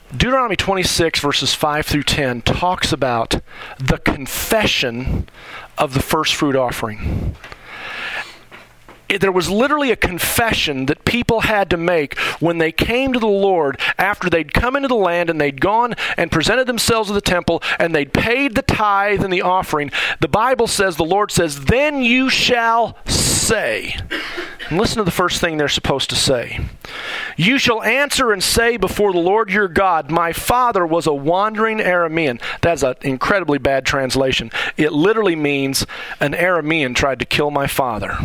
Deuteronomy 26 verses 5 through 10 talks about the confession of the first fruit offering. There was literally a confession that people had to make when they came to the Lord after they'd come into the land and they'd gone and presented themselves to the temple and they'd paid the tithe and the offering. The Bible says, the Lord says, then you shall say. And listen to the first thing they're supposed to say. You shall answer and say before the Lord your God, my father was a wandering Aramean. That's an incredibly bad translation. It literally means an Aramean tried to kill my father.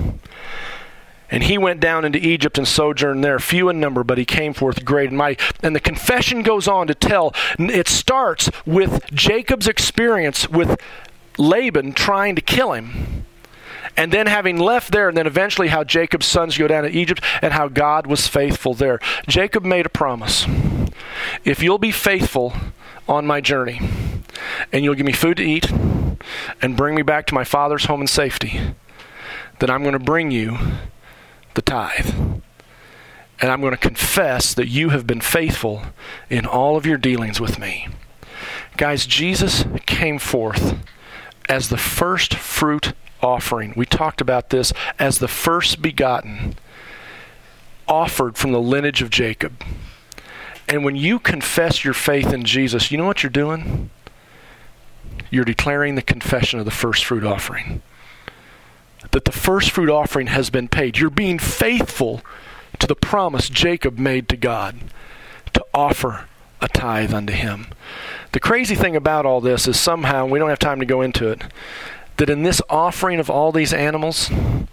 And he went down into Egypt and sojourned there, few in number, but he came forth great and mighty. And the confession goes on to tell, it starts with Jacob's experience with Laban trying to kill him. And then having left there, and then eventually how Jacob's sons go down to Egypt and how God was faithful there. Jacob made a promise. If you'll be faithful on my journey, and you'll give me food to eat, and bring me back to my father's home in safety, then I'm going to bring you the tithe. And I'm going to confess that you have been faithful in all of your dealings with me. Guys, Jesus came forth as the first fruit offering. We talked about this as the first begotten, offered from the lineage of Jacob. And when you confess your faith in Jesus, you know what you're doing? You're declaring the confession of the first fruit offering. That the first fruit offering has been paid. You're being faithful to the promise Jacob made to God to offer a tithe unto him. The crazy thing about all this is somehow, we don't have time to go into it, that in this offering of all these animals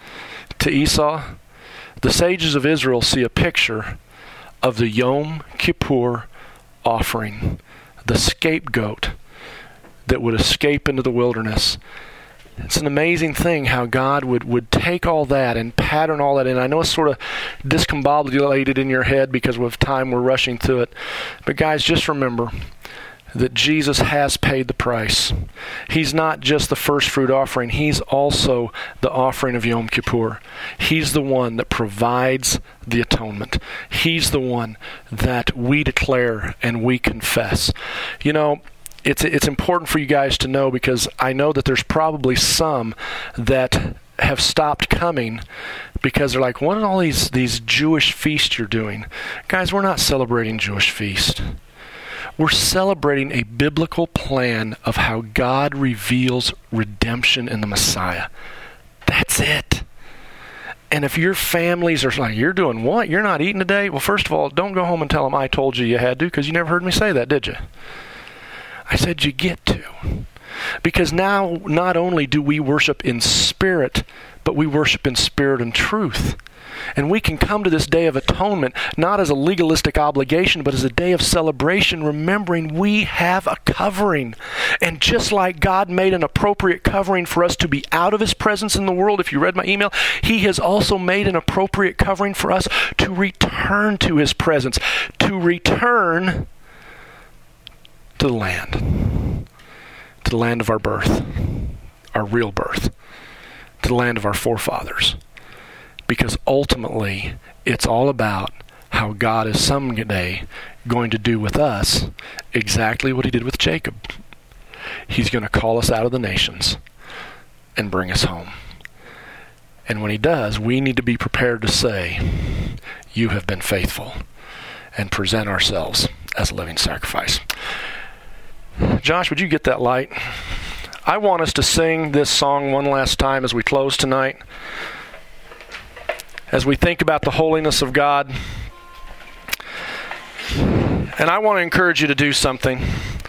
to Esau, the sages of Israel see a picture of the Yom Kippur offering, the scapegoat that would escape into the wilderness. It's an amazing thing how God would take all that and pattern all that in. I know it's sort of discombobulated in your head because of time we're rushing through it. But guys, just remember that Jesus has paid the price. He's not just the first fruit offering. He's also the offering of Yom Kippur. He's the one that provides the atonement. He's the one that we declare and we confess. You know, it's important for you guys to know, because I know that there's probably some that have stopped coming because they're like, what are all these Jewish feasts you're doing? Guys, we're not celebrating Jewish feast. We're celebrating a biblical plan of how God reveals redemption in the Messiah. That's it. And if your families are like, you're doing what? You're not eating today? Well, first of all, don't go home and tell them I told you you had to, because you never heard me say that, did you? I said you get to. Because now not only do we worship in spirit, but we worship in spirit and truth. And we can come to this Day of Atonement not as a legalistic obligation, but as a day of celebration, remembering we have a covering. And just like God made an appropriate covering for us to be out of His presence in the world, if you read my email, He has also made an appropriate covering for us to return to His presence, to return to the land of our birth, our real birth, to the land of our forefathers. Because ultimately, it's all about how God is someday going to do with us exactly what He did with Jacob. He's going to call us out of the nations and bring us home. And when He does, we need to be prepared to say, you have been faithful, and present ourselves as a living sacrifice. Josh, would you get that light? I want us to sing this song one last time as we close tonight. As we think about the holiness of God. And I want to encourage you to do something.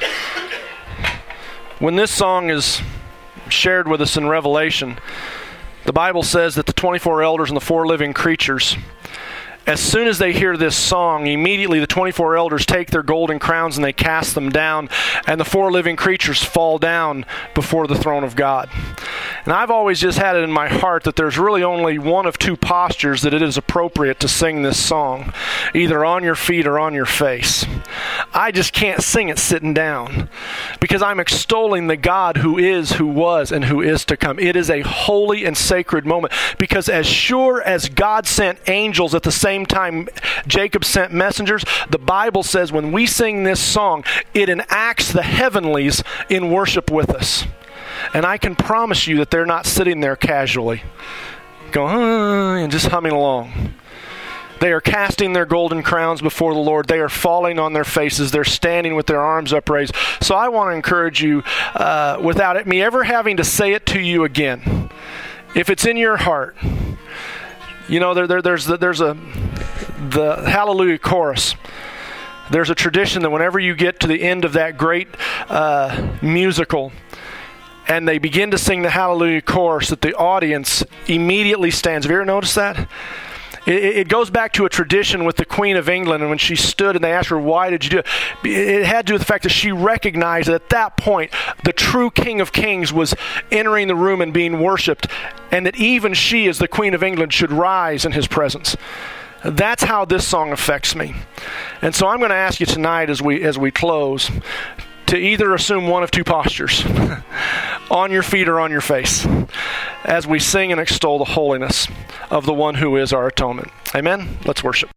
When this song is shared with us in Revelation, the Bible says that the 24 elders and the 4 living creatures, as soon as they hear this song, immediately the 24 elders take their golden crowns and they cast them down, and the 4 living creatures fall down before the throne of God. And I've always just had it in my heart that there's really only one of 2 postures that it is appropriate to sing this song, either on your feet or on your face. I just can't sing it sitting down because I'm extolling the God who is, who was, and who is to come. It is a holy and sacred moment because as sure as God sent angels at the same time Jacob sent messengers, the Bible says when we sing this song, it enacts the heavenlies in worship with us. And I can promise you that they're not sitting there casually, going and just humming along. They are casting their golden crowns before the Lord. They are falling on their faces. They're standing with their arms upraised. So I want to encourage you, without me ever having to say it to you again, if it's in your heart, you know, there's the Hallelujah chorus. There's a tradition that whenever you get to the end of that great musical, and they begin to sing the Hallelujah chorus, that the audience immediately stands. Have you ever noticed that? It goes back to a tradition with the Queen of England, and when she stood and they asked her, why did you do it? It had to do with the fact that she recognized that at that point, the true King of Kings was entering the room and being worshipped, and that even she, as the Queen of England, should rise in his presence. That's how this song affects me. And so I'm going to ask you tonight as we close to either assume one of two postures, on your feet or on your face, as we sing and extol the holiness of the one who is our atonement. Amen? Let's worship.